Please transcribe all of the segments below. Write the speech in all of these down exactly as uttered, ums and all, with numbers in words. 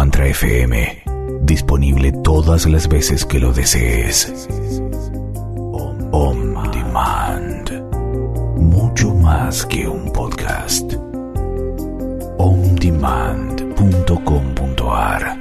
Mantra F M. Disponible todas las veces que lo desees. On Demand. Mucho más que un podcast. on demand punto com punto a r.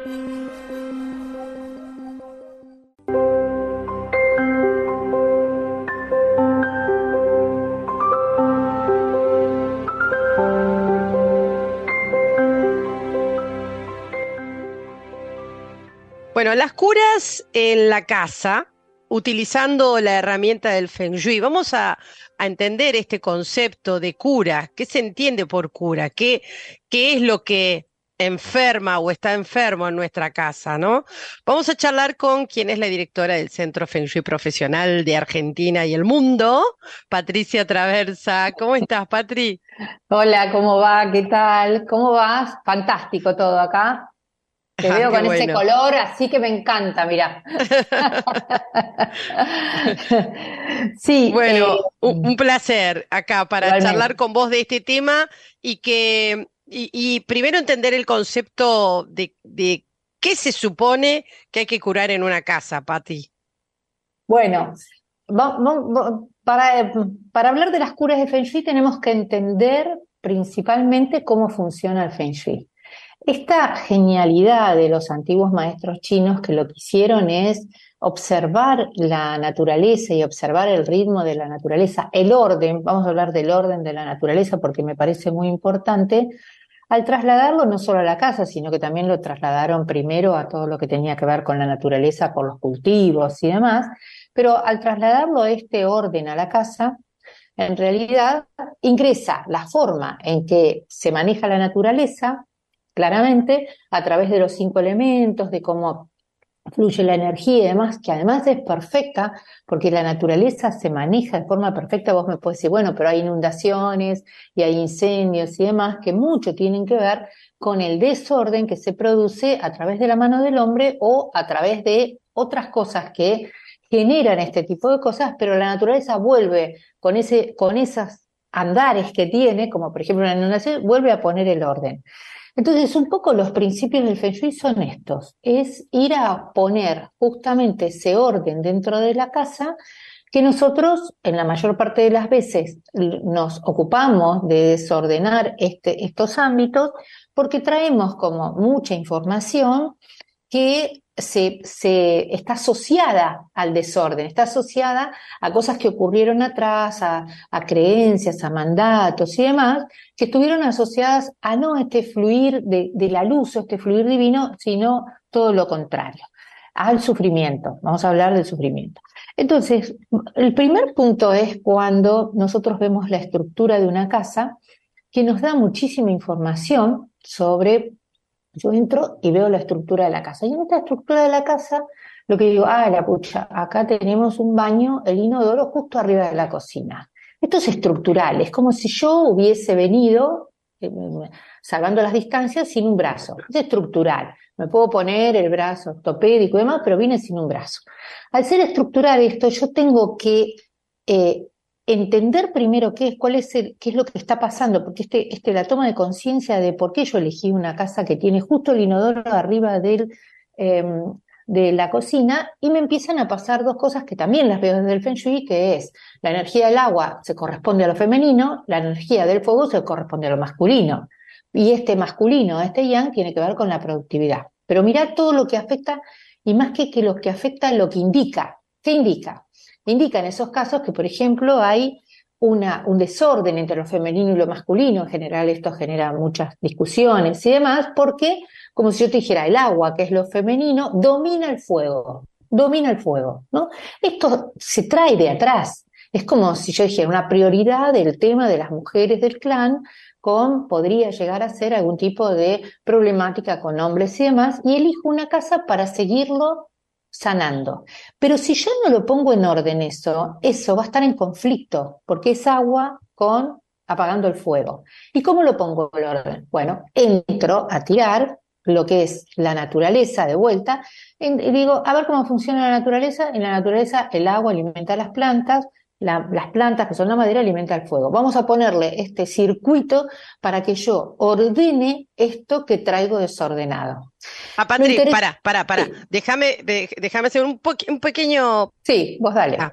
Bueno, las curas en la casa, utilizando la herramienta del Feng Shui. Vamos a, a entender este concepto de cura. ¿Qué se entiende por cura? ¿Qué, qué es lo que enferma o está enfermo en nuestra casa, ¿no? Vamos a charlar con quien es la directora del Centro Feng Shui Profesional de Argentina y el mundo, Patricia Traversa. ¿Cómo estás, Patri? Hola, ¿cómo va? ¿Qué tal? ¿Cómo vas? Fantástico todo acá. Te Ah, veo qué con bueno. ese color, así que me encanta, mirá. Sí, Bueno, eh, un, un placer acá para igualmente. charlar con vos de este tema y que y, y primero entender el concepto de, de qué se supone que hay que curar en una casa, Pati. Bueno, va- va- va- para, para hablar de las curas de Feng Shui tenemos que entender principalmente cómo funciona el Feng Shui. Esta genialidad de los antiguos maestros chinos que lo que hicieron es observar la naturaleza y observar el ritmo de la naturaleza, el orden, vamos a hablar del orden de la naturaleza porque me parece muy importante, al trasladarlo no solo a la casa, sino que también lo trasladaron primero a todo lo que tenía que ver con la naturaleza por los cultivos y demás, pero al trasladarlo este orden a la casa, en realidad ingresa la forma en que se maneja la naturaleza, claramente, a través de los cinco elementos, de cómo fluye la energía y demás, que además es perfecta, porque la naturaleza se maneja de forma perfecta. Vos me podés decir, bueno, pero hay inundaciones y hay incendios y demás, que mucho tienen que ver con el desorden que se produce a través de la mano del hombre o a través de otras cosas que generan este tipo de cosas, pero la naturaleza vuelve con ese, con esos andares que tiene, como por ejemplo una inundación, vuelve a poner el orden. Entonces, un poco los principios del Feng Shui son estos, es ir a poner justamente ese orden dentro de la casa que nosotros, en la mayor parte de las veces, nos ocupamos de desordenar este, estos ámbitos porque traemos como mucha información que se, se está asociada al desorden, está asociada a cosas que ocurrieron atrás, a, a creencias, a mandatos y demás, que estuvieron asociadas a no este fluir de, de la luz o este fluir divino, sino todo lo contrario, al sufrimiento. Vamos a hablar del sufrimiento. Entonces, el primer punto es cuando nosotros vemos la estructura de una casa, que nos da muchísima información sobre. Yo entro y veo la estructura de la casa. Y en esta estructura de la casa, lo que digo, ah, la pucha, acá tenemos un baño, el inodoro justo arriba de la cocina. Esto es estructural, es como si yo hubiese venido, eh, salvando las distancias, sin un brazo. Es estructural. Me puedo poner el brazo ortopédico y demás, pero vine sin un brazo. Al ser estructural esto, yo tengo que eh, entender primero qué es, cuál es el, qué es lo que está pasando, porque este, este, la toma de conciencia de por qué yo elegí una casa que tiene justo el inodoro arriba del, eh, de la cocina, y me empiezan a pasar dos cosas que también las veo desde el Feng Shui, que es la energía del agua se corresponde a lo femenino, la energía del fuego se corresponde a lo masculino, y este masculino, este yang, tiene que ver con la productividad. Pero mirad todo lo que afecta, y más que, que lo que afecta, lo que indica. ¿Qué indica? Indica en esos casos que, por ejemplo, hay una, un desorden entre lo femenino y lo masculino. En general esto genera muchas discusiones y demás, porque, como si yo te dijera, el agua, que es lo femenino, domina el fuego, domina el fuego, ¿no? Esto se trae de atrás. Es como si yo dijera una prioridad del tema de las mujeres del clan, con podría llegar a ser algún tipo de problemática con hombres y demás, y elijo una casa para seguirlo sanando. Pero si yo no lo pongo en orden eso, eso va a estar en conflicto, porque es agua con apagando el fuego. ¿Y cómo lo pongo en orden? Bueno, entro a tirar lo que es la naturaleza de vuelta, y digo, a ver cómo funciona la naturaleza. En la naturaleza el agua alimenta a las plantas, la, las plantas, que son la madera, alimentan el fuego. Vamos a ponerle este circuito para que yo ordene esto que traigo desordenado. Ah, Patri, interes... para, para, para. Sí. Déjame, de, déjame hacer un, po un pequeño... Sí, vos dale. Ah,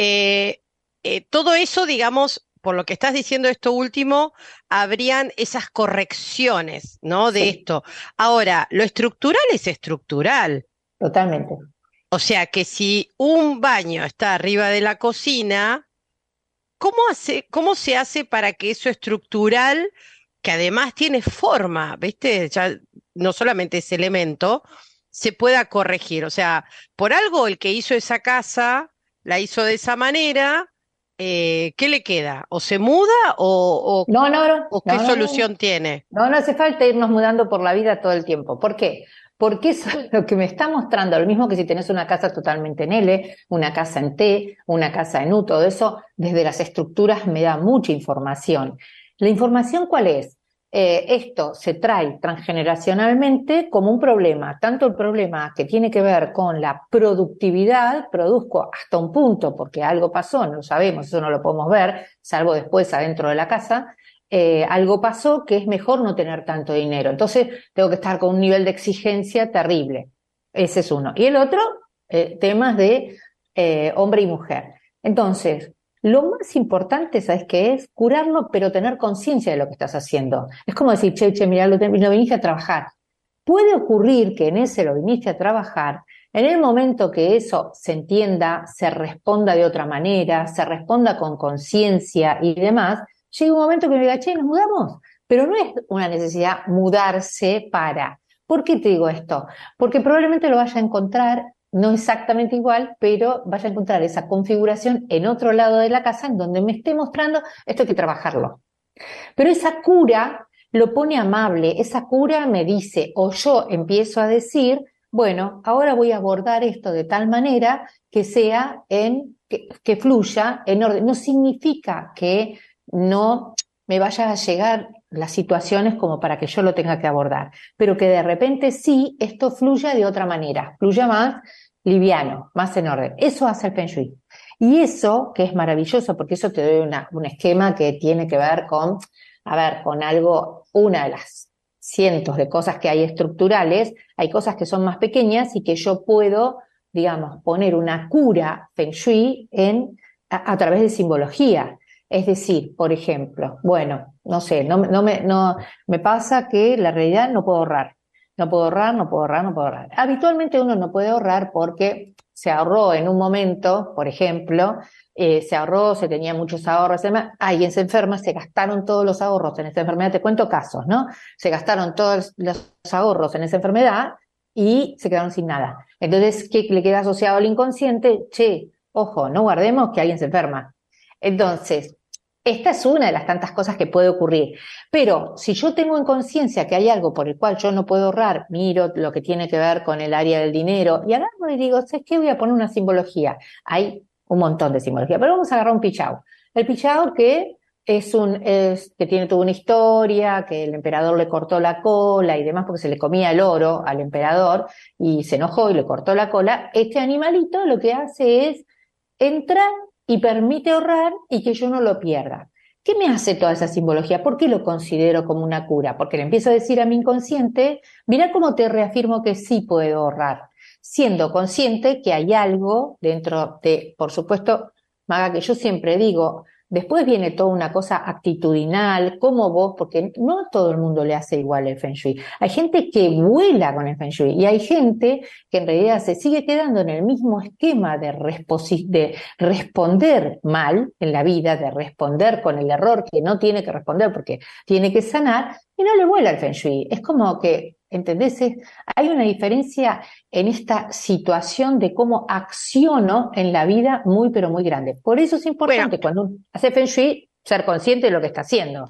eh, eh, todo eso, digamos, por lo que estás diciendo esto último, habrían esas correcciones, ¿no? De sí. esto. Ahora, lo estructural es estructural. Totalmente. O sea que si un baño está arriba de la cocina, ¿cómo hace, cómo se hace para que eso estructural, que además tiene forma, ¿viste? Ya no solamente ese elemento, se pueda corregir? O sea, por algo el que hizo esa casa la hizo de esa manera, eh, ¿qué le queda? ¿O se muda o, o, no, no, no, o qué no, solución no. tiene? No, no hace falta irnos mudando por la vida todo el tiempo. ¿Por qué? Porque eso es lo que me está mostrando, lo mismo que si tenés una casa totalmente en L, una casa en T, una casa en U, todo eso, desde las estructuras me da mucha información. ¿La información cuál es? Eh, esto se trae transgeneracionalmente como un problema, tanto el problema que tiene que ver con la productividad, produzco hasta un punto porque algo pasó, no lo sabemos, eso no lo podemos ver, salvo después adentro de la casa. Eh, algo pasó que es mejor no tener tanto dinero. Entonces tengo que estar con un nivel de exigencia terrible. Ese es uno. Y el otro, eh, temas de eh, hombre y mujer. Entonces, lo más importante, ¿sabes qué es? Curarlo, pero tener conciencia de lo que estás haciendo. Es como decir, che, che, mirá, lo, lo viniste a trabajar. Puede ocurrir que en ese lo viniste a trabajar, en el momento que eso se entienda, se responda de otra manera, se responda con conciencia y demás, llega un momento que me diga, che, nos mudamos, pero no es una necesidad mudarse para. ¿Por qué te digo esto? Porque probablemente lo vaya a encontrar, no exactamente igual, pero vaya a encontrar esa configuración en otro lado de la casa en donde me esté mostrando, esto hay que trabajarlo. Pero esa cura lo pone amable, esa cura me dice, o yo empiezo a decir, bueno, ahora voy a abordar esto de tal manera que sea en, que, que fluya en orden. No significa que no me vaya a llegar las situaciones como para que yo lo tenga que abordar, pero que de repente sí, esto fluya de otra manera, fluya más liviano, más en orden. Eso hace el Feng Shui. Y eso, que es maravilloso, porque eso te doy una, un esquema que tiene que ver con, a ver, con algo, una de las cientos de cosas que hay estructurales, hay cosas que son más pequeñas y que yo puedo, digamos, poner una cura Feng Shui en, a, a través de simbología. Es decir, por ejemplo, bueno, no sé, no, no, me, no me pasa que la realidad no puedo ahorrar. No puedo ahorrar, no puedo ahorrar, no puedo ahorrar. Habitualmente uno no puede ahorrar porque se ahorró en un momento, por ejemplo, eh, se ahorró, se tenía muchos ahorros, además, alguien se enferma, se gastaron todos los ahorros en esta enfermedad. Te cuento casos, ¿no? Se gastaron todos los ahorros en esa enfermedad y se quedaron sin nada. Entonces, ¿qué le queda asociado al inconsciente? Che, ojo, no guardemos que alguien se enferma. Entonces, esta es una de las tantas cosas que puede ocurrir. Pero si yo tengo en conciencia que hay algo por el cual yo no puedo ahorrar, miro lo que tiene que ver con el área del dinero y agarro y digo, ¿sabes qué? Voy a poner una simbología. Hay un montón de simbología, pero vamos a agarrar un pichao. El pichao que es un, es, que tiene toda una historia, que el emperador le cortó la cola y demás porque se le comía el oro al emperador y se enojó y le cortó la cola. Este animalito lo que hace es entrar y permite ahorrar y que yo no lo pierda. ¿Qué me hace toda esa simbología? ¿Por qué lo considero como una cura? Porque le empiezo a decir a mi inconsciente, mira cómo te reafirmo que sí puedo ahorrar, siendo consciente que hay algo dentro de, por supuesto, Maga, que yo siempre digo, después viene toda una cosa actitudinal, como vos, porque no a todo el mundo le hace igual el Feng Shui. Hay gente que vuela con el Feng Shui y hay gente que en realidad se sigue quedando en el mismo esquema de, de responder mal en la vida, de responder con el error que no tiene que responder porque tiene que sanar y no le vuela el Feng Shui. Es como que, ¿entendés? Hay una diferencia en esta situación de cómo acciono en la vida muy, pero muy grande. Por eso es importante, bueno, cuando uno hace Feng Shui, ser consciente de lo que está haciendo.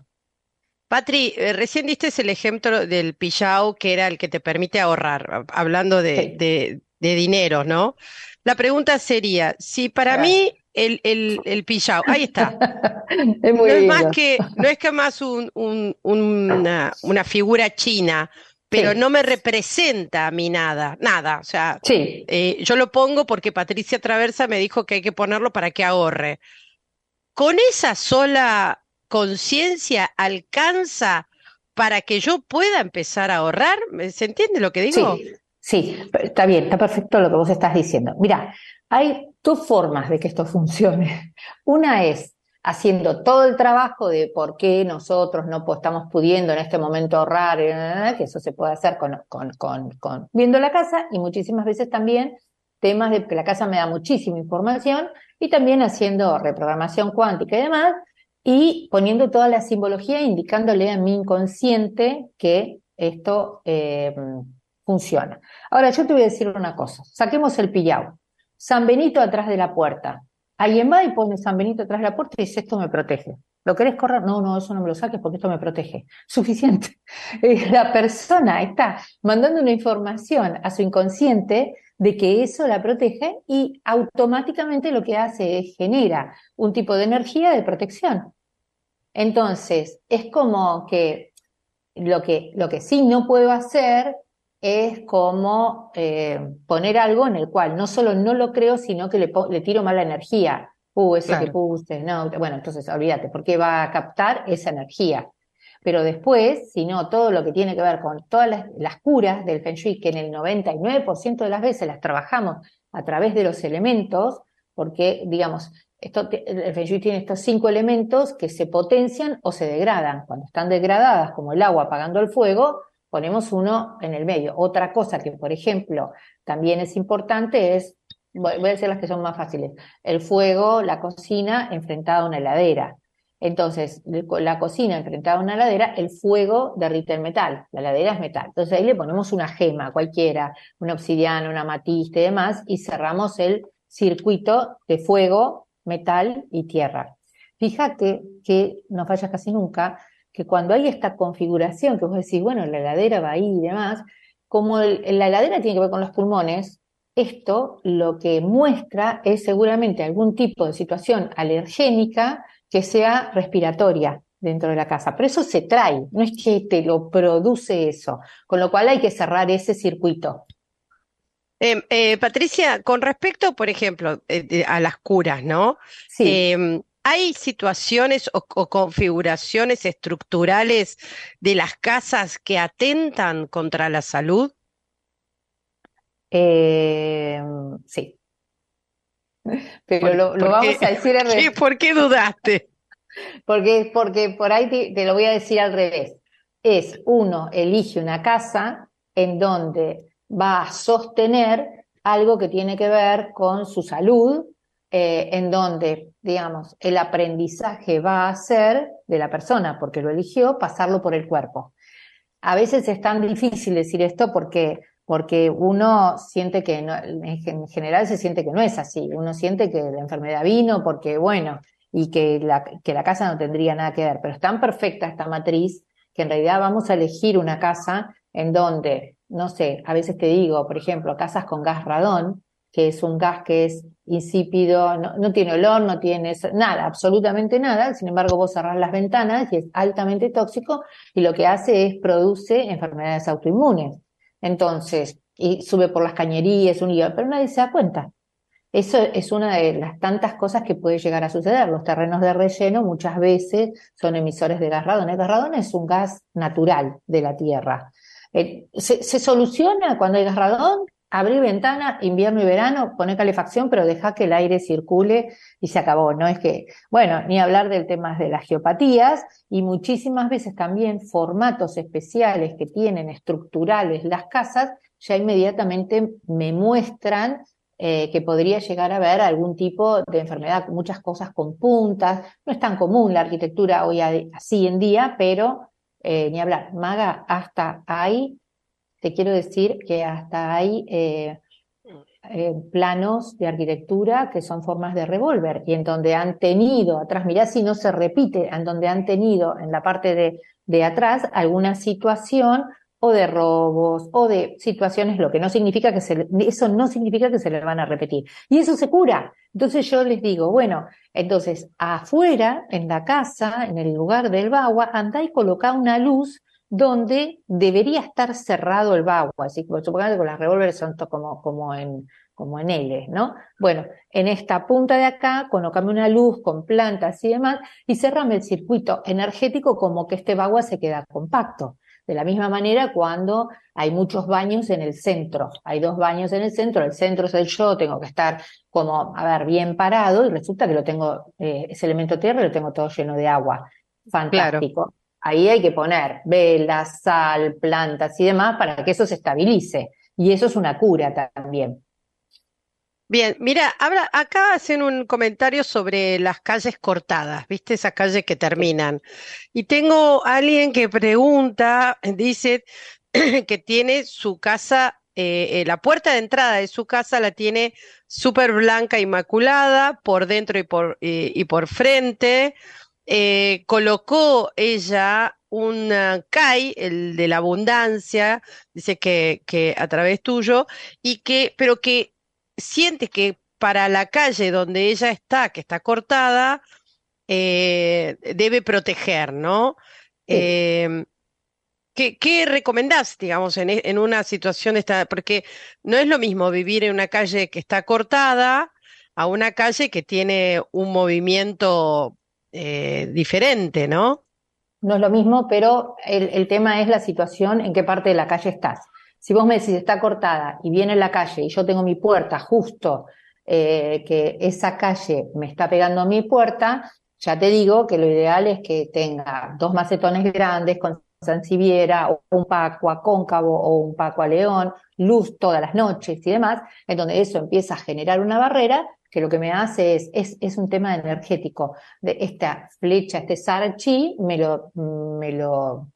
Patri, eh, recién diste el ejemplo del pillao, que era el que te permite ahorrar, hablando de, sí. de, de dinero, ¿no? La pregunta sería, si para mí el, el, el pillao, ahí está, es muy no es lindo. más que, no es que más un, un, una, una figura china, pero sí. no me representa a mí nada, nada, o sea, sí. eh, yo lo pongo porque Patricia Traversa me dijo que hay que ponerlo para que ahorre. ¿con esa sola conciencia alcanza para que yo pueda empezar a ahorrar? ¿Se entiende lo que digo? Sí, sí, está bien, está perfecto lo que vos estás diciendo. Mirá, hay dos formas de que esto funcione. Una es haciendo todo el trabajo de por qué nosotros no estamos pudiendo en este momento ahorrar, que eso se puede hacer con, con, con, con viendo la casa, y muchísimas veces también temas de que la casa me da muchísima información, y también haciendo reprogramación cuántica y demás, y poniendo toda la simbología, indicándole a mi inconsciente que esto eh, funciona. Ahora, yo te voy a decir una cosa. Saquemos el pillau. San Benito atrás de la puerta. Alguien va y pone San Benito atrás de la puerta y dice, esto me protege. ¿Lo querés correr? No, no, eso no me lo saques porque esto me protege. Suficiente. La persona está mandando una información a su inconsciente de que eso la protege, y automáticamente lo que hace es genera un tipo de energía de protección. Entonces, es como que lo que, lo que sí no puedo hacer es como eh, poner algo en el cual no solo no lo creo, sino que le, le tiro mala energía. Uh, ese Claro. que puse, no, bueno, entonces olvídate, porque va a captar esa energía. Pero después, si no, todo lo que tiene que ver con todas las, las curas del Feng Shui, que en el noventa y nueve por ciento de las veces las trabajamos a través de los elementos, porque, digamos, esto, el Feng Shui tiene estos cinco elementos que se potencian o se degradan. Cuando están degradadas, como el agua apagando el fuego, ponemos uno en el medio. Otra cosa que, por ejemplo, también es importante es, voy a decir las que son más fáciles, el fuego, la cocina enfrentada a una heladera. Entonces, la cocina enfrentada a una heladera, el fuego derrite el metal, la heladera es metal. Entonces ahí le ponemos una gema cualquiera, una obsidiana, una amatista y demás, y cerramos el circuito de fuego, metal y tierra. Fíjate que no falla casi nunca, que cuando hay esta configuración, que vos decís, bueno, la heladera va ahí y demás, como el, la heladera tiene que ver con los pulmones, esto lo que muestra es seguramente algún tipo de situación alergénica que sea respiratoria dentro de la casa, pero eso se trae, no es que te lo produce eso, con lo cual hay que cerrar ese circuito. Eh, eh, Patricia, con respecto, por ejemplo, eh, de- a las curas, ¿no? Sí, Em, ¿hay situaciones o, o configuraciones estructurales de las casas que atentan contra la salud? eh, sí, pero ¿Por, lo, lo por qué, vamos a decir por al qué, revés, por qué dudaste? porque, porque por ahí te, te lo voy a decir al revés. Es uno elige una casa en donde va a sostener algo que tiene que ver con su salud, eh, en donde, digamos, el aprendizaje va a ser de la persona, porque lo eligió, pasarlo por el cuerpo. A veces es tan difícil decir esto porque, porque uno siente que, no, en general se siente que no es así, uno siente que la enfermedad vino porque, bueno, y que la, que la casa no tendría nada que ver, pero es tan perfecta esta matriz que en realidad vamos a elegir una casa en donde, no sé, a veces te digo, por ejemplo, casas con gas radón, que es un gas que es insípido, no, no tiene olor, no tiene nada, absolutamente nada, sin embargo vos cerrás las ventanas y es altamente tóxico, y lo que hace es produce enfermedades autoinmunes. Entonces, y sube por las cañerías, un lío, pero nadie se da cuenta. Eso es una de las tantas cosas que puede llegar a suceder. Los terrenos de relleno muchas veces son emisores de gas radón. El gas radón es un gas natural de la Tierra. Eh, se, se soluciona cuando hay gas radón, abrir ventana, invierno y verano, poner calefacción, pero deja que el aire circule y se acabó. No es que, bueno, ni hablar del tema de las geopatías, y muchísimas veces también formatos especiales que tienen estructurales las casas, ya inmediatamente me muestran Eh, que podría llegar a haber algún tipo de enfermedad, muchas cosas con puntas. No es tan común la arquitectura hoy así en día, pero eh, ni hablar. Maga, hasta ahí, te quiero decir que hasta hay eh, eh, planos de arquitectura que son formas de revólver, y en donde han tenido atrás, mirá si no se repite, en donde han tenido en la parte de, de atrás alguna situación o de robos, o de situaciones, lo que no significa que se, eso no significa que se le van a repetir. Y eso se cura. Entonces yo les digo, bueno, entonces afuera, en la casa, en el lugar del bagua, andá y colocá una luz donde debería estar cerrado el bagua, así que supongamos que con las revólveres son como, como en, como en L, ¿no? Bueno, en esta punta de acá, colocame una luz con plantas y demás, y cerrame el circuito energético como que este bagua se queda compacto. De la misma manera, cuando hay muchos baños en el centro, hay dos baños en el centro, el centro es el yo, tengo que estar como, a ver, bien parado, y resulta que lo tengo, eh, ese elemento tierra lo tengo todo lleno de agua. Fantástico. Claro. Ahí hay que poner velas, sal, plantas y demás para que eso se estabilice. Y eso es una cura también. Bien, mira, habla, acá hacen un comentario sobre las calles cortadas, ¿viste? Esas calles que terminan. Y tengo a alguien que pregunta, dice que tiene su casa, eh, eh, la puerta de entrada de su casa la tiene súper blanca, inmaculada, por dentro y por, eh, y por frente. Eh, colocó ella un C A I, el de la abundancia, dice que, que a través tuyo, y que, pero que siente que para la calle donde ella está, que está cortada, eh, debe proteger, ¿no? Sí. Eh, ¿qué, qué recomendás, digamos, en, e- en una situación de esta? Porque no es lo mismo vivir en una calle que está cortada a una calle que tiene un movimiento eh, diferente, ¿no? No es lo mismo, pero el, el tema es la situación en qué parte de la calle estás. Si vos me decís está cortada y viene la calle y yo tengo mi puerta justo, eh, que esa calle me está pegando a mi puerta, ya te digo que lo ideal es que tenga dos macetones grandes con sansevieria o un paco a cóncavo o un paco a león, luz todas las noches y demás, en donde eso empieza a generar una barrera que lo que me hace es, es, es un tema energético. De esta flecha, este sarchi, me lo, me lo,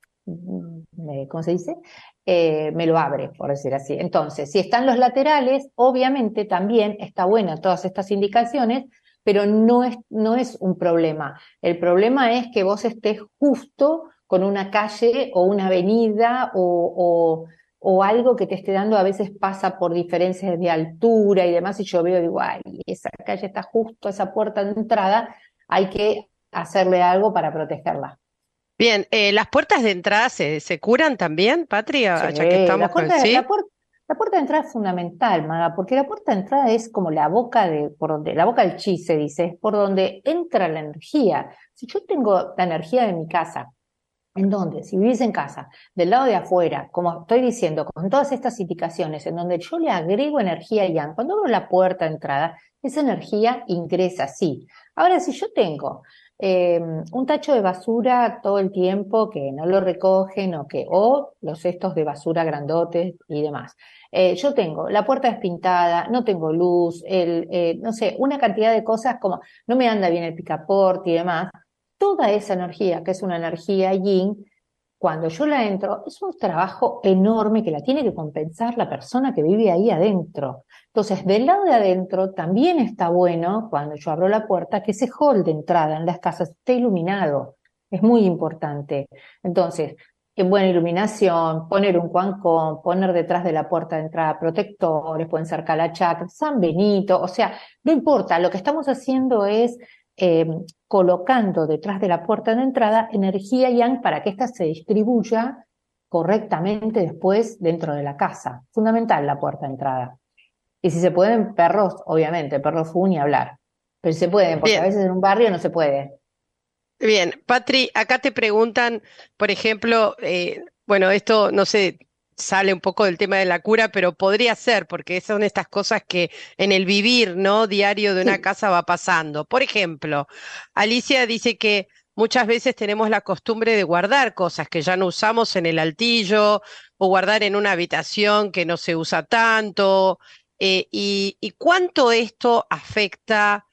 me, ¿cómo se dice? Eh, me lo abre, por decir así. Entonces, si están los laterales, obviamente también está buena todas estas indicaciones, pero no es, no es un problema. El problema es que vos estés justo con una calle o una avenida o, o, o algo que te esté dando, a veces pasa por diferencias de altura y demás, y yo veo, digo, ay, esa calle está justo, esa puerta de entrada, hay que hacerle algo para protegerla. Bien, eh, ¿las puertas de entrada se, se curan también, Sí, Patria? Ya que estamos la con... puerta, la ¿Sí? puerta, la puerta de entrada es fundamental, Maga, porque la puerta de entrada es como la boca de, por donde, la boca del chi se dice, es por donde entra la energía. Si yo tengo la energía de mi casa, ¿en dónde? Si vivís en casa, del lado de afuera, como estoy diciendo, con todas estas indicaciones, en donde yo le agrego energía yang, cuando abro la puerta de entrada, esa energía ingresa, sí. Ahora, si yo tengo eh, un tacho de basura todo el tiempo que no lo recogen o que, o los cestos de basura grandotes y demás. Eh, yo tengo la puerta despintada, no tengo luz, el, eh, no sé, una cantidad de cosas como no me anda bien el picaporte y demás. Toda esa energía, que es una energía yin, cuando yo la entro, es un trabajo enorme que la tiene que compensar la persona que vive ahí adentro. Entonces, del lado de adentro también está bueno, cuando yo abro la puerta, que ese hall de entrada en las casas esté iluminado. Es muy importante. Entonces, en buena iluminación, poner un cuancón, poner detrás de la puerta de entrada protectores, pueden ser calachacra, San Benito, o sea, no importa, lo que estamos haciendo es eh, colocando detrás de la puerta de entrada energía yang para que ésta se distribuya correctamente después dentro de la casa. Fundamental la puerta de entrada. Y si se pueden, perros, obviamente, perros fu ni hablar. Pero si se pueden, porque a Bien. veces en un barrio no se puede. Bien, Patri, acá te preguntan, por ejemplo, eh, bueno, esto no sé, sale un poco del tema de la cura, pero podría ser, porque son estas cosas que en el vivir, ¿no? Diario de una Sí. casa va pasando. Por ejemplo, Alicia dice que muchas veces tenemos la costumbre de guardar cosas que ya no usamos en el altillo o guardar en una habitación que no se usa tanto. Eh, y, y cuánto esto afecta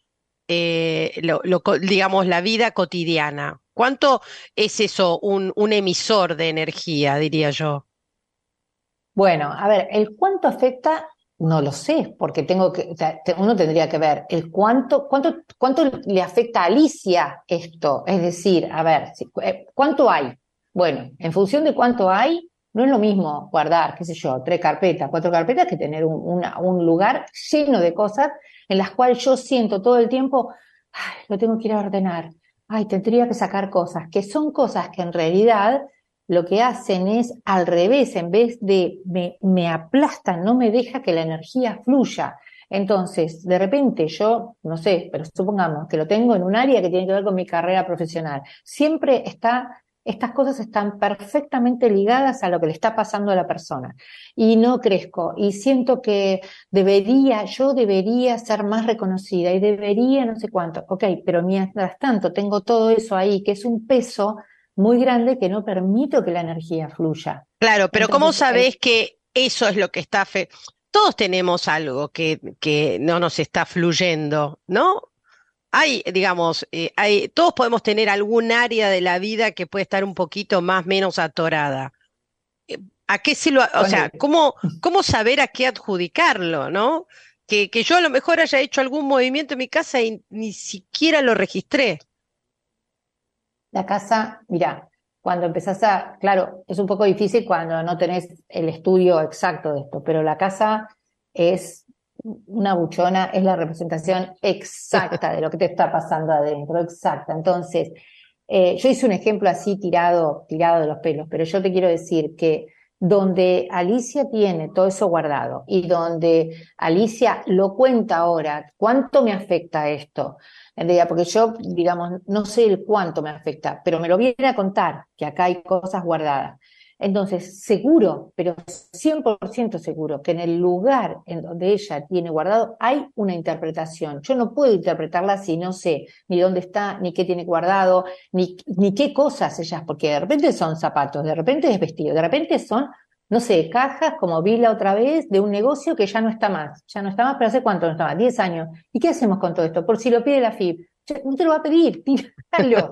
eh, lo, lo co- digamos, la vida cotidiana. ¿Cuánto es eso, un, un emisor de energía, diría yo? Bueno, a ver, el cuánto afecta, no lo sé, porque tengo que, o sea, te- uno tendría que ver el cuánto, cuánto, cuánto le afecta a Alicia esto. Es decir, a ver, si- eh, ¿cuánto hay? Bueno, en función de cuánto hay, no es lo mismo guardar, qué sé yo, tres carpetas, cuatro carpetas, que tener un, una- un lugar lleno de cosas en las cuales yo siento todo el tiempo, ay, lo tengo que ir a ordenar, ay, tendría que sacar cosas, que son cosas que en realidad lo que hacen es al revés, en vez de me, me aplastan, no me deja que la energía fluya. Entonces, de repente yo, no sé, pero supongamos que lo tengo en un área que tiene que ver con mi carrera profesional. Siempre está, estas cosas están perfectamente ligadas a lo que le está pasando a la persona. Y no crezco, y siento que debería, yo debería ser más reconocida, y debería no sé cuánto. Ok, pero mientras tanto tengo todo eso ahí, que es un peso muy grande que no permito que la energía fluya. Claro, pero ¿cómo Entonces, sabés el, que eso es lo que está fe- todos tenemos algo que, que no nos está fluyendo, ¿no? Hay, digamos, eh, hay, todos podemos tener algún área de la vida que puede estar un poquito más menos atorada. Eh, ¿A qué se lo, o sea, ponele. cómo, cómo saber a qué adjudicarlo, ¿no? Que, que yo a lo mejor haya hecho algún movimiento en mi casa y ni siquiera lo registré. La casa, mira, cuando empezás a, claro, es un poco difícil cuando no tenés el estudio exacto de esto, pero la casa es una buchona, es la representación exacta de lo que te está pasando adentro, exacta. Entonces, eh, yo hice un ejemplo así tirado, tirado de los pelos, pero yo te quiero decir que donde Alicia tiene todo eso guardado y donde Alicia lo cuenta ahora, ¿cuánto me afecta esto? En realidad, porque yo, digamos, no sé el cuánto me afecta, pero me lo viene a contar, que acá hay cosas guardadas. Entonces, seguro, pero cien por ciento seguro, que en el lugar en donde ella tiene guardado hay una interpretación. Yo no puedo interpretarla si no sé ni dónde está, ni qué tiene guardado, ni, ni qué cosas ellas, porque de repente son zapatos, de repente es vestido, de repente son, no sé, cajas, como vi la otra vez, de un negocio que ya no está más. Ya no está más, pero ¿hace cuánto no está más? Diez años. ¿Y qué hacemos con todo esto? Por si lo pide la F I P. Ya no te lo va a pedir, tíralo.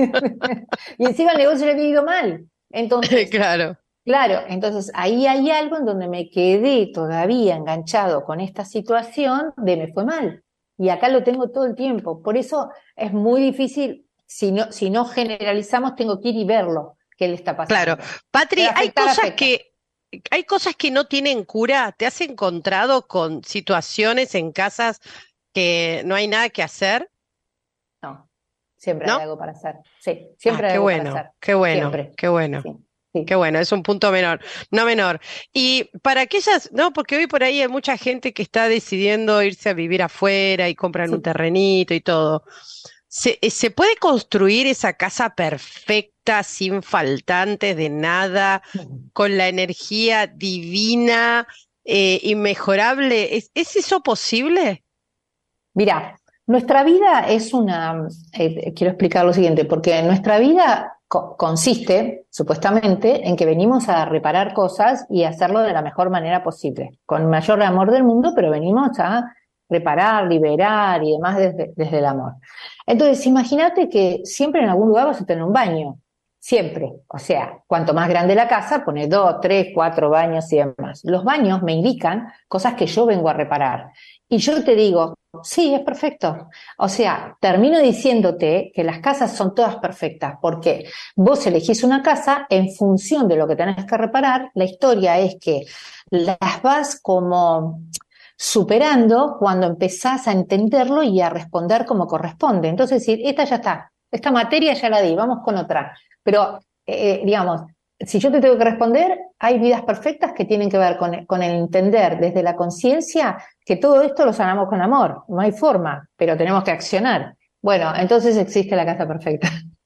Y encima el negocio le ha ido mal. Entonces, Claro. claro, entonces ahí hay algo en donde me quedé todavía enganchado con esta situación de me fue mal. Y acá lo tengo todo el tiempo. Por eso es muy difícil, si no, si no generalizamos, tengo que ir y verlo, qué le está Claro. pasando. Patri, Pero hay afectar, cosas afecta. que, hay cosas que no tienen cura. ¿Te has encontrado con situaciones en casas que no hay nada que hacer? No, siempre hay ¿No? algo para hacer. Sí, Ah, siempre hay qué algo para bueno, hacer. qué bueno, Siempre. qué bueno, Sí, qué sí, bueno. Es un punto menor, no menor. Y para aquellas, no, porque hoy por ahí hay mucha gente que está decidiendo irse a vivir afuera y compran un sí. terrenito y todo. ¿Se, eh, se puede construir esa casa perfecta, sin faltantes de nada, con la energía divina, eh, inmejorable? ¿Es, es eso posible? Mirá, nuestra vida es una, eh, quiero explicar lo siguiente, porque nuestra vida co- consiste, supuestamente, en que venimos a reparar cosas y hacerlo de la mejor manera posible, con el mayor amor del mundo, pero venimos a reparar, liberar y demás desde, desde el amor. Entonces, imagínate que siempre en algún lugar vas a tener un baño, siempre. O sea, cuanto más grande la casa, pone dos, tres, cuatro baños y demás. Los baños me indican cosas que yo vengo a reparar. Y yo te digo, sí, es perfecto. O sea, termino diciéndote que las casas son todas perfectas, porque vos elegís una casa en función de lo que tenés que reparar. La historia es que las vas como superando cuando empezás a entenderlo y a responder como corresponde. Entonces, decir, esta ya está, esta materia ya la di, vamos con otra. Pero, eh, digamos, si yo te tengo que responder, hay vidas perfectas que tienen que ver con, con el entender desde la conciencia que todo esto lo sanamos con amor. No hay forma, pero tenemos que accionar. Bueno, entonces existe la casa perfecta.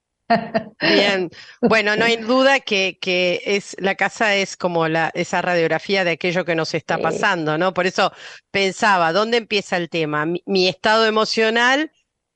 Bien, bueno, no hay duda que, que es, la casa es como la, esa radiografía de aquello que nos está Eh, pasando, ¿no? Por eso pensaba, ¿dónde empieza el tema? ¿Mi, mi estado emocional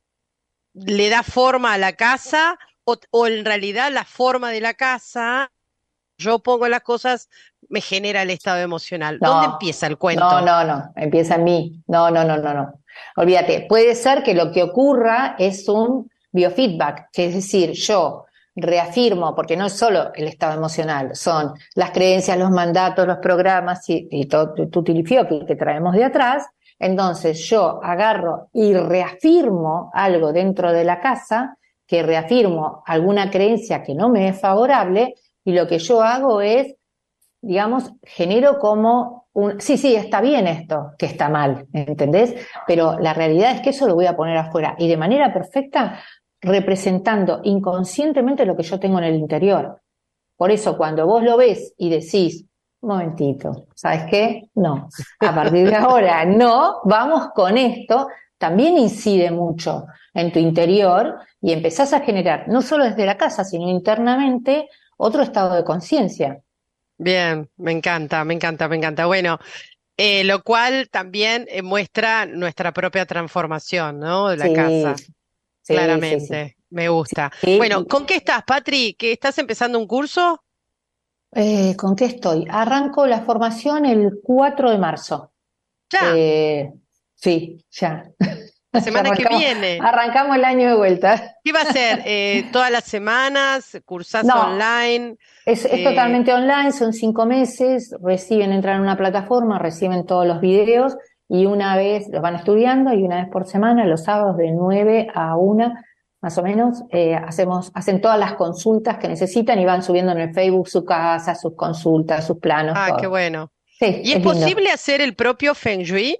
le da forma a la casa o, o en realidad la forma de la casa, yo pongo las cosas, me genera el estado emocional? ¿Dónde no, empieza el no, cuento? no, no, empieza en mí. No, no, no, no, no. Olvídate, puede ser que lo que ocurra es un biofeedback, que es decir, yo reafirmo, porque no es solo el estado emocional, son las creencias, los mandatos, los programas y, y todo tu tilifioqui que traemos de atrás. Entonces yo agarro y reafirmo algo dentro de la casa, que reafirmo alguna creencia que no me es favorable, y lo que yo hago es, digamos, genero como un, sí, sí, está bien esto, que está mal, ¿entendés? Pero la realidad es que eso lo voy a poner afuera y de manera perfecta representando inconscientemente lo que yo tengo en el interior. Por eso cuando vos lo ves y decís, un momentito, ¿sabes qué? No, a partir de ahora no, vamos con esto, también incide mucho en tu interior y empezás a generar, no solo desde la casa, sino internamente, otro estado de conciencia. Bien, me encanta, me encanta, me encanta. Bueno, eh, lo cual también eh, muestra nuestra propia transformación, ¿no? De la Sí, casa, sí, sí, sí. claramente. Me gusta. Bueno, Sí, ¿con qué estás, Patri? ¿Que estás empezando un curso? eh, ¿con qué estoy? Arranco la formación el cuatro de marzo. Ya, Eh, sí, ya. la Ya semana que arrancamos, viene. arrancamos el año de vuelta. ¿Qué va a ser? Eh, ¿todas las semanas? ¿Cursás No, online? es, es Eh, totalmente online, son cinco meses, reciben, entran en una plataforma, reciben todos los videos y una vez, los van estudiando y una vez por semana, los sábados de nueve a una, más o menos, eh, hacemos, hacen todas las consultas que necesitan y van subiendo en el Facebook su casa, sus consultas, sus planos, ah, qué todo. bueno. Sí, ¿Y es es lindo. posible hacer el propio Feng Shui?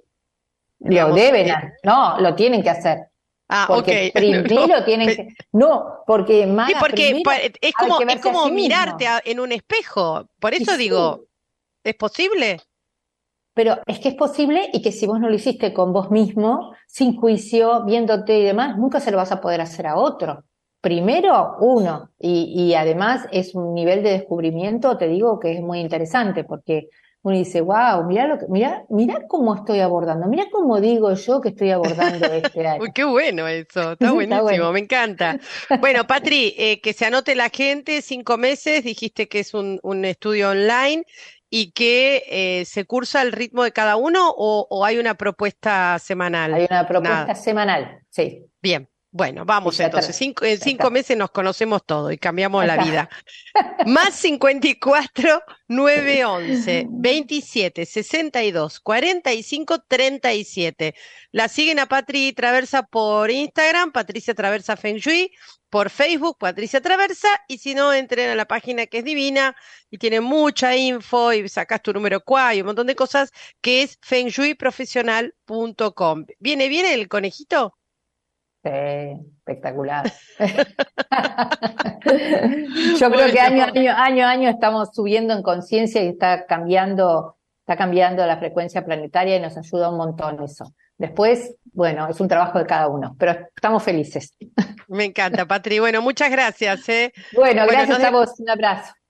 Lo Digamos, deben, eh, ha- no, lo tienen que hacer. ah, ok. Porque No, primero tienen pe- que, no, porque sí, Mara, porque primero pa- es hay como, que es verse a como sí mirarte mismo. a- en un espejo. Por Y eso sí, digo, ¿es posible? pero es que es posible y que si vos no lo hiciste con vos mismo, sin juicio, viéndote y demás, nunca se lo vas a poder hacer a otro. Primero uno, y, y además es un nivel de descubrimiento, te digo, que es muy interesante, porque uno dice, wow, mirá, lo que, mirá, mirá cómo estoy abordando, mirá cómo digo yo que estoy abordando este Uy, área. qué bueno eso, está Está buenísimo, bueno. me encanta. Bueno, Patri, eh, que se anote la gente, cinco meses, dijiste que es un, un estudio online y que eh, se cursa al ritmo de cada uno o, o hay una propuesta Hay semanal. una Nada. propuesta semanal, sí, Bien, bueno, sí, vamos ya entonces. está, Cinco, en ya cinco está, meses nos conocemos todo y cambiamos ya la vida. está. Más cincuenta y cuatro, nueve once, veintisiete, sesenta y dos, cuarenta y cinco, treinta y siete. La siguen a Patri Traversa por Instagram, Patricia Traversa Feng Shui, por Facebook, Patricia Traversa, y si no, entren a la página que es divina y tiene mucha info y sacas tu número cuá y un montón de cosas, que es feng shui profesional punto com. ¿Viene bien el conejito? Sí, espectacular. Yo creo que Bueno, año a año, año a año estamos subiendo en conciencia y está cambiando, está cambiando la frecuencia planetaria y nos ayuda un montón eso. Después, bueno, es un trabajo de cada uno, pero estamos felices. me encanta, Patri. Bueno, muchas gracias, ¿eh? Bueno, Bueno, nos, gracias a de- vos, un abrazo.